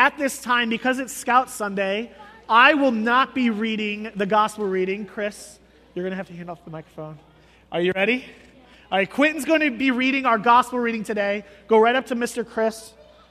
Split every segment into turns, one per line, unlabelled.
at this time, because it's Scout Sunday, I will not be reading the gospel reading. Chris, you're going to have to hand off the microphone. Are you ready? All right, Quentin's going to be reading our gospel reading today. Go right up to Mr. Chris.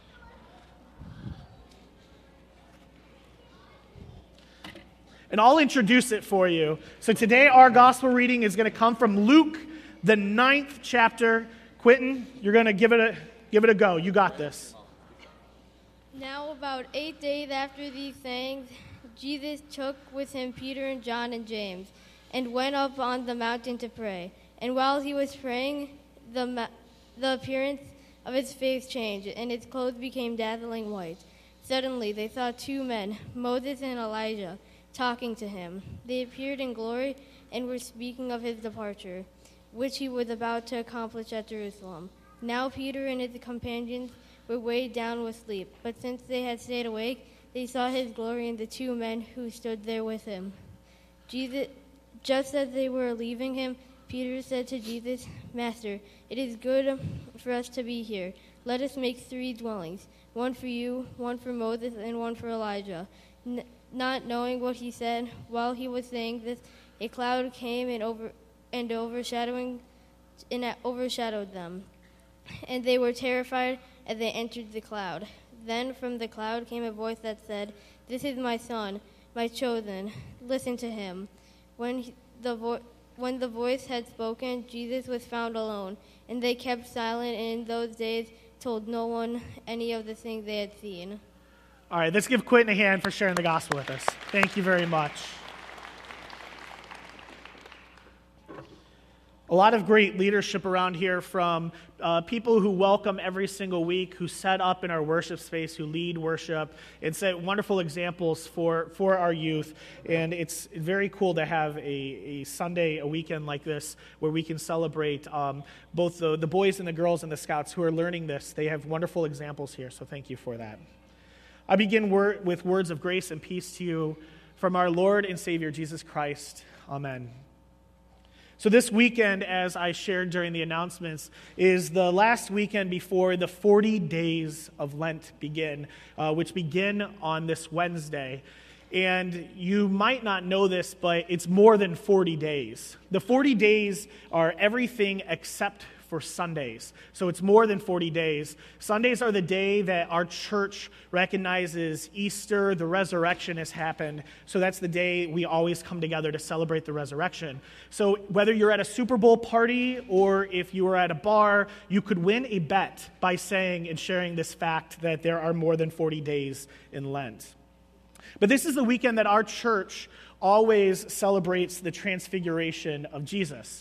And I'll introduce it for you. So today our gospel reading is going to come from Luke, the 9th chapter. Quentin, you're going to give it a go. You got this.
Now about 8 days after these sayings, Jesus took with him Peter and John and James, and went up on the mountain to pray. And while he was praying, the appearance of his face changed, and his clothes became dazzling white. Suddenly they saw two men, Moses and Elijah, talking to him. They appeared in glory and were speaking of his departure, which he was about to accomplish at Jerusalem. Now Peter and his companions were weighed down with sleep, but since they had stayed awake, they saw his glory and the two men who stood there with him. Just as they were leaving him, Peter said to Jesus, "Master, it is good for us to be here. Let us make 3 dwellings, one for you, one for Moses, and one for Elijah." Not knowing what he said, while he was saying this, a cloud came and overshadowed them, and they were terrified as they entered the cloud. Then from the cloud came a voice that said, "This is my son, my chosen. Listen to him." When the voice had spoken, Jesus was found alone, and they kept silent, and in those days told no one any of the things they had seen.
All right, let's give Quentin a hand for sharing the gospel with us. Thank you very much. A lot of great leadership around here from people who welcome every single week, who set up in our worship space, who lead worship, and set wonderful examples for our youth. And it's very cool to have a Sunday, a weekend like this, where we can celebrate both the boys and the girls and the Scouts who are learning this. They have wonderful examples here, so thank you for that. I begin with words of grace and peace to you from our Lord and Savior, Jesus Christ. Amen. So this weekend, as I shared during the announcements, is the last weekend before the 40 days of Lent begin, which begin on this Wednesday. And you might not know this, but it's more than 40 days. The 40 days are everything except for Sundays. So it's more than 40 days. Sundays are the day that our church recognizes Easter, the resurrection has happened. So that's the day we always come together to celebrate the resurrection. So whether you're at a Super Bowl party or if you are at a bar, you could win a bet by saying and sharing this fact that there are more than 40 days in Lent. But this is the weekend that our church always celebrates the transfiguration of Jesus.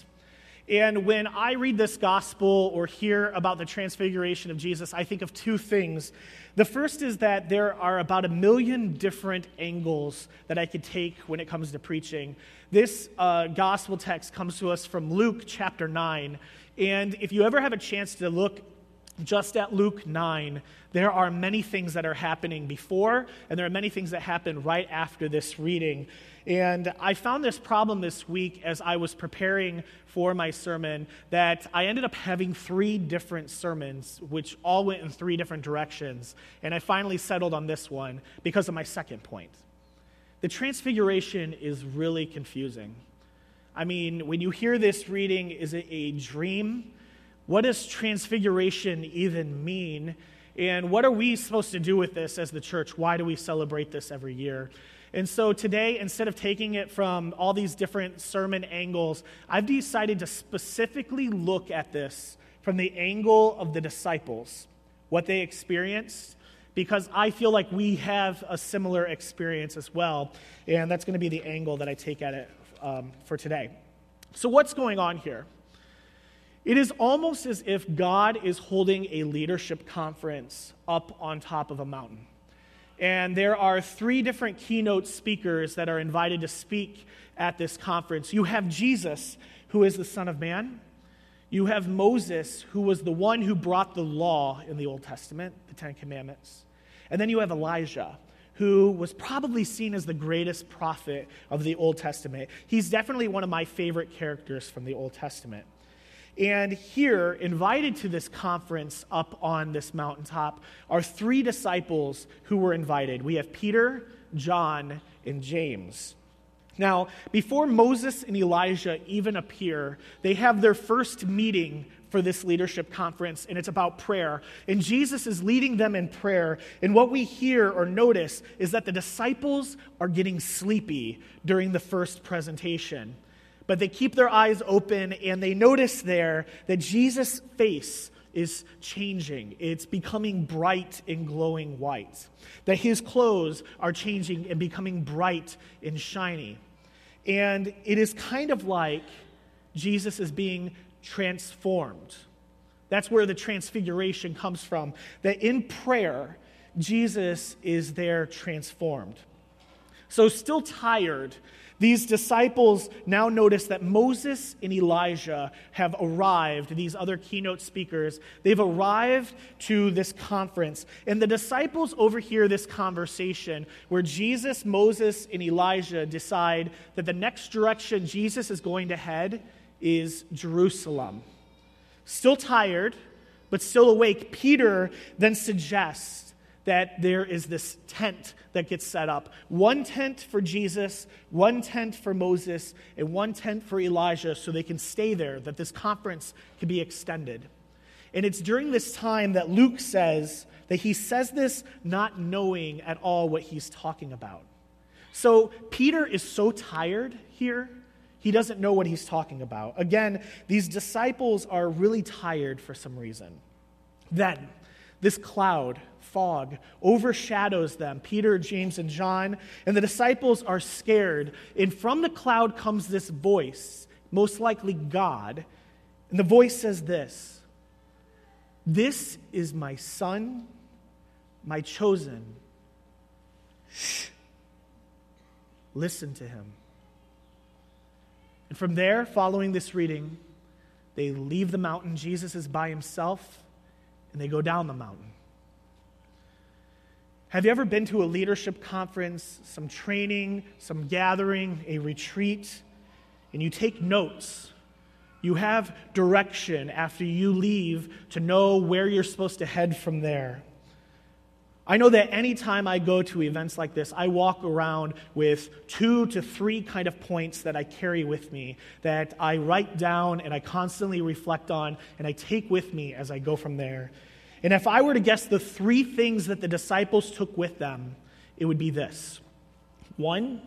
And when I read this gospel or hear about the transfiguration of Jesus, I think of 2 things. The first is that there are about 1 million different angles that I could take when it comes to preaching. This gospel text comes to us from Luke chapter 9. And if you ever have a chance to look just at Luke 9, there are many things that are happening before, and there are many things that happen right after this reading. And I found this problem this week as I was preparing for my sermon, that I ended up having 3 different sermons, which all went in 3 different directions. And I finally settled on this one because of my second point. The transfiguration is really confusing. I mean, when you hear this reading, is it a dream? What does transfiguration even mean? And what are we supposed to do with this as the church? Why do we celebrate this every year? And so today, instead of taking it from all these different sermon angles, I've decided to specifically look at this from the angle of the disciples, what they experienced, because I feel like we have a similar experience as well. And that's going to be the angle that I take at it for today. So what's going on here? It is almost as if God is holding a leadership conference up on top of a mountain. And there are 3 different keynote speakers that are invited to speak at this conference. You have Jesus, who is the Son of Man. You have Moses, who was the one who brought the law in the Old Testament, the 10 Commandments. And then you have Elijah, who was probably seen as the greatest prophet of the Old Testament. He's definitely one of my favorite characters from the Old Testament. And here, invited to this conference up on this mountaintop, are 3 disciples who were invited. We have Peter, John, and James. Now, before Moses and Elijah even appear, they have their first meeting for this leadership conference, and it's about prayer. And Jesus is leading them in prayer. And what we hear or notice is that the disciples are getting sleepy during the first presentation. But they keep their eyes open, and they notice there that Jesus' face is changing. It's becoming bright and glowing white. That his clothes are changing and becoming bright and shiny. And it is kind of like Jesus is being transformed. That's where the transfiguration comes from. That in prayer, Jesus is there transformed. So still tired, these disciples now notice that Moses and Elijah have arrived, these other keynote speakers. They've arrived to this conference. And the disciples overhear this conversation where Jesus, Moses, and Elijah decide that the next direction Jesus is going to head is Jerusalem. Still tired, but still awake, Peter then suggests that there is this tent that gets set up. 1 tent for Jesus, 1 tent for Moses, and 1 tent for Elijah so they can stay there, that this conference can be extended. And it's during this time that Luke says that he says this not knowing at all what he's talking about. So Peter is so tired here, he doesn't know what he's talking about. Again, these disciples are really tired for some reason. Then, this cloud, fog, overshadows them, Peter, James, and John, and the disciples are scared. And from the cloud comes this voice, most likely God, and the voice says this: "This is my son, my chosen. Shh. Listen to him." And from there, following this reading, they leave the mountain. Jesus is by himself, and they go down the mountain. Have you ever been to a leadership conference, some training, some gathering, a retreat, and you take notes? You have direction after you leave to know where you're supposed to head from there. I know that anytime I go to events like this, I walk around with 2 to 3 kind of points that I carry with me, that I write down and I constantly reflect on, and I take with me as I go from there. And if I were to guess the 3 things that the disciples took with them, it would be this. 1,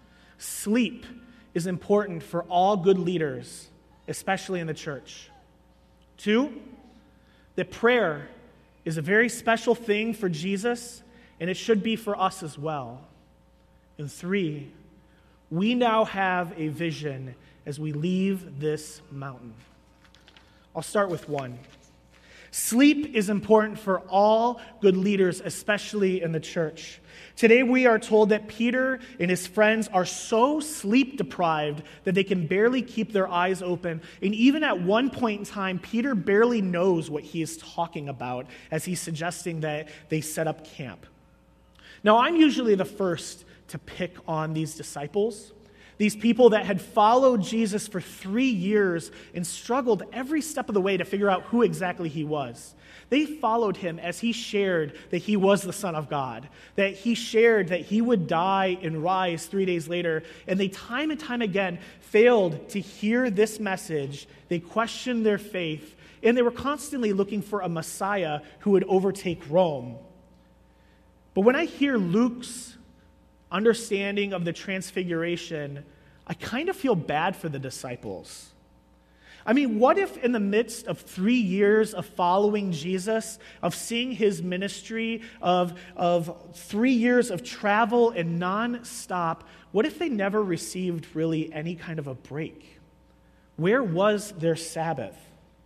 sleep is important for all good leaders, especially in the church. 2, that prayer is a very special thing for Jesus, and it should be for us as well. And 3, we now have a vision as we leave this mountain. I'll start with 1. Sleep is important for all good leaders, especially in the church. Today we are told that Peter and his friends are so sleep deprived that they can barely keep their eyes open. And even at one point in time, Peter barely knows what he is talking about as he's suggesting that they set up camp. Now, I'm usually the first to pick on these disciples, these people that had followed Jesus for 3 years and struggled every step of the way to figure out who exactly he was. They followed him as he shared that he was the Son of God, that he shared that he would die and rise 3 days later, and they time and time again failed to hear this message. They questioned their faith, and they were constantly looking for a Messiah who would overtake Rome. But when I hear Luke's understanding of the transfiguration, I kind of feel bad for the disciples. I mean, what if in the midst of 3 years of following Jesus, of seeing his ministry, of 3 years of travel and nonstop, what if they never received really any kind of a break? Where was their Sabbath?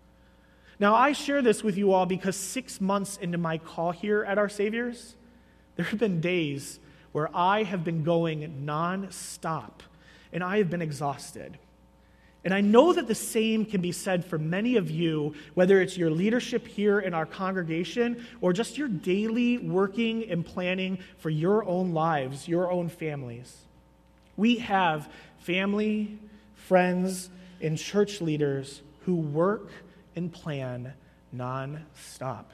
Now, I share this with you all because 6 months into my call here at Our Savior's, there have been days where I have been going nonstop, and I have been exhausted. And I know that the same can be said for many of you, whether it's your leadership here in our congregation or just your daily working and planning for your own lives, your own families. We have family, friends, and church leaders who work and plan non-stop.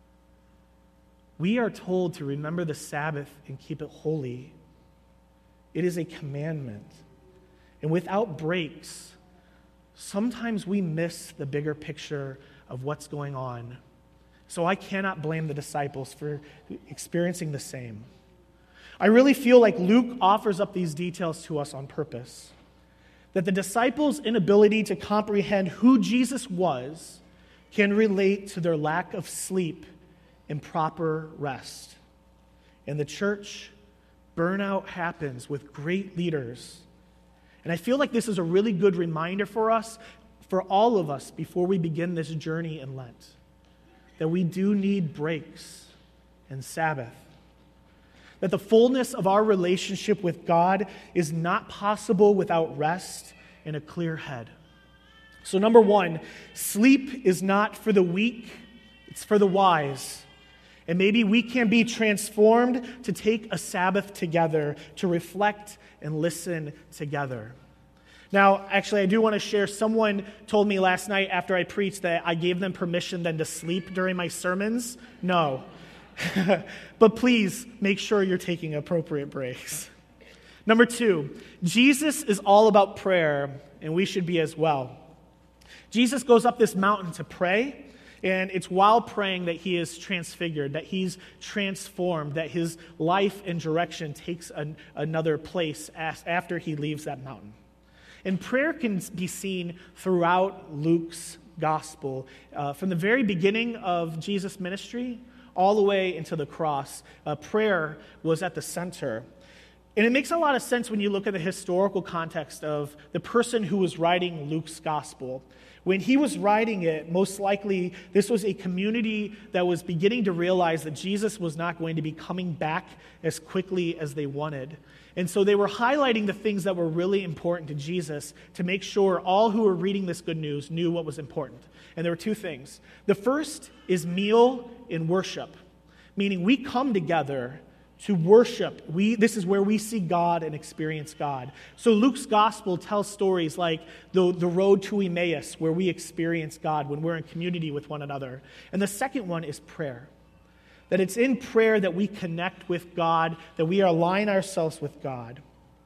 We are told to remember the Sabbath and keep it holy. It is a commandment. And without breaks, sometimes we miss the bigger picture of what's going on. So I cannot blame the disciples for experiencing the same. I really feel like Luke offers up these details to us on purpose. That the disciples' inability to comprehend who Jesus was can relate to their lack of sleep and proper rest. In the church, burnout happens with great leaders. And I feel like this is a really good reminder for us, for all of us, before we begin this journey in Lent, that we do need breaks and Sabbath. That the fullness of our relationship with God is not possible without rest and a clear head. So number one, sleep is not for the weak, it's for the wise. And maybe we can be transformed to take a Sabbath together, to reflect and listen together. Now, actually, I do want to share, someone told me last night after I preached that I gave them permission then to sleep during my sermons. No. But please make sure you're taking appropriate breaks. Number two, Jesus is all about prayer, and we should be as well. Jesus goes up this mountain to pray, and it's while praying that he is transfigured, that he's transformed, that his life and direction takes another place after he leaves that mountain. And prayer can be seen throughout Luke's gospel. From the very beginning of Jesus' ministry all the way into the cross, prayer was at the center. And it makes a lot of sense when you look at the historical context of the person who was writing Luke's gospel. When he was writing it, most likely this was a community that was beginning to realize that Jesus was not going to be coming back as quickly as they wanted. And so they were highlighting the things that were really important to Jesus to make sure all who were reading this good news knew what was important. And there were two things. The first is meal and worship, meaning we come together to worship. This is where we see God and experience God. So Luke's gospel tells stories like the road to Emmaus, where we experience God when we're in community with one another. And the second one is prayer. That it's in prayer that we connect with God, that we align ourselves with God.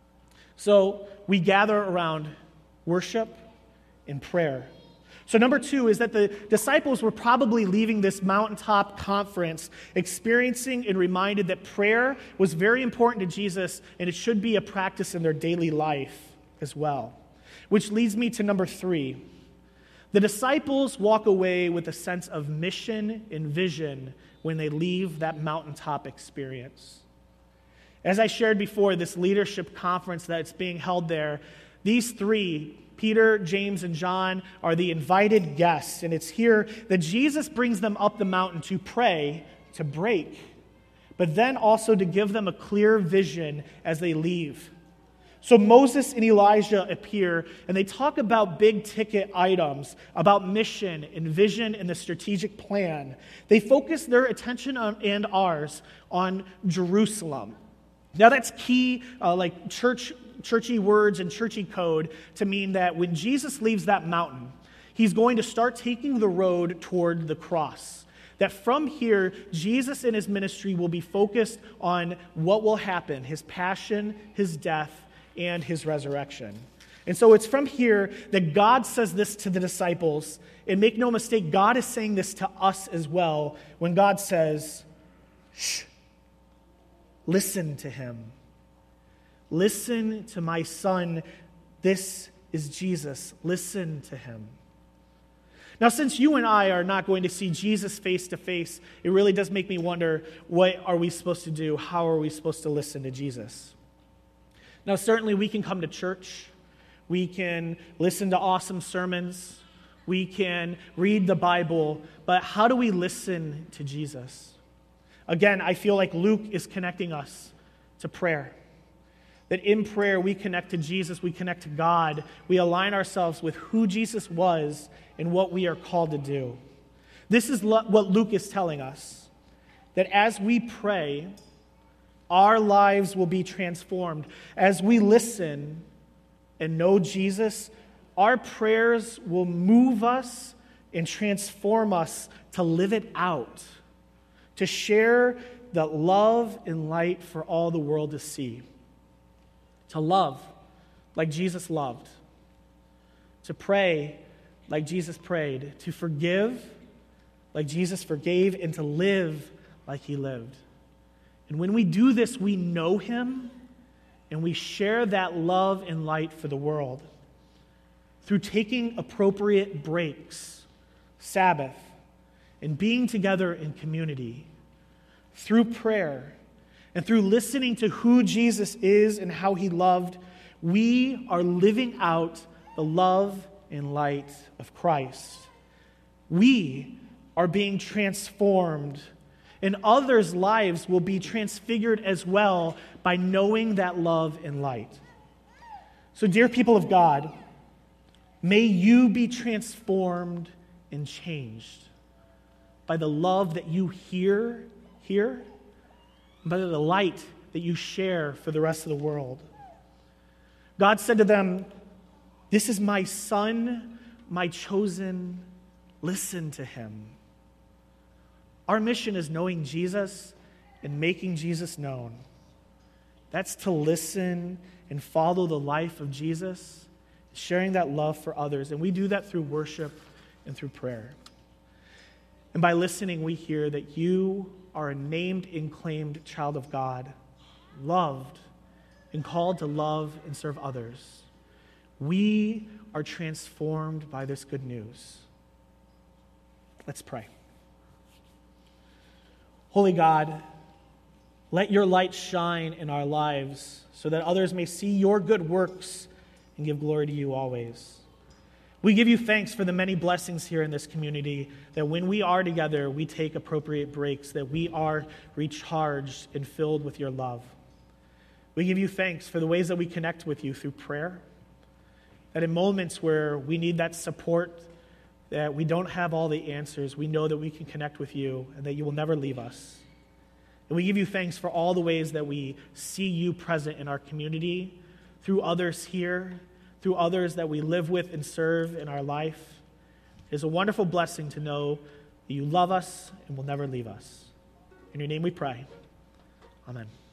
So we gather around worship and prayer. So number two is that the disciples were probably leaving this mountaintop conference experiencing and reminded that prayer was very important to Jesus, and it should be a practice in their daily life as well. Which leads me to number three. The disciples walk away with a sense of mission and vision when they leave that mountaintop experience. As I shared before, this leadership conference that's being held there, these three, Peter, James, and John, are the invited guests. And it's here that Jesus brings them up the mountain to pray, to break, but then also to give them a clear vision as they leave. So Moses and Elijah appear, and they talk about big-ticket items, about mission and vision and the strategic plan. They focus their attention and ours on Jerusalem. Now that's key, like churchy words and churchy code to mean that when Jesus leaves that mountain, he's going to start taking the road toward the cross. That from here, Jesus and his ministry will be focused on what will happen, his passion, his death, and his resurrection. And so it's from here that God says this to the disciples. And make no mistake, God is saying this to us as well when God says, shh, listen to him. Listen to my son. This is Jesus. Listen to him. Now, since you and I are not going to see Jesus face to face, it really does make me wonder, what are we supposed to do? How are we supposed to listen to Jesus? Now, certainly we can come to church. We can listen to awesome sermons. We can read the Bible. But how do we listen to Jesus? Again, I feel like Luke is connecting us to prayer. That in prayer we connect to Jesus, we connect to God. We align ourselves with who Jesus was and what we are called to do. This is what Luke is telling us. That as we pray, our lives will be transformed. As we listen and know Jesus, our prayers will move us and transform us to live it out, to share the love and light for all the world to see, to love like Jesus loved, to pray like Jesus prayed, to forgive like Jesus forgave, and to live like he lived. And when we do this, we know him, and we share that love and light for the world through taking appropriate breaks, Sabbath, and being together in community, through prayer, and through listening to who Jesus is and how he loved. We are living out the love and light of Christ. We are being transformed, and others' lives will be transfigured as well by knowing that love and light. So, dear people of God, may you be transformed and changed by the love that you hear here, and by the light that you share for the rest of the world. God said to them, "This is my son, my chosen. Listen to him." Our mission is knowing Jesus and making Jesus known. That's to listen and follow the life of Jesus, sharing that love for others. And we do that through worship and through prayer. And by listening, we hear that you are a named and claimed child of God, loved and called to love and serve others. We are transformed by this good news. Let's pray. Holy God, let your light shine in our lives so that others may see your good works and give glory to you always. We give you thanks for the many blessings here in this community, that when we are together, we take appropriate breaks, that we are recharged and filled with your love. We give you thanks for the ways that we connect with you through prayer, that in moments where we need that support, that we don't have all the answers, we know that we can connect with you and that you will never leave us. And we give you thanks for all the ways that we see you present in our community, through others here, through others that we live with and serve in our life. It is a wonderful blessing to know that you love us and will never leave us. In your name we pray. Amen.